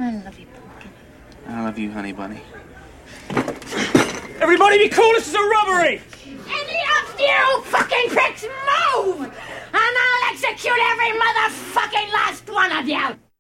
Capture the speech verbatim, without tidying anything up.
I love you, Pumpkin. I love you, honey bunny. Everybody be cool, this is a robbery! Any of you fucking pricks move! And I'll execute every motherfucking last one of you!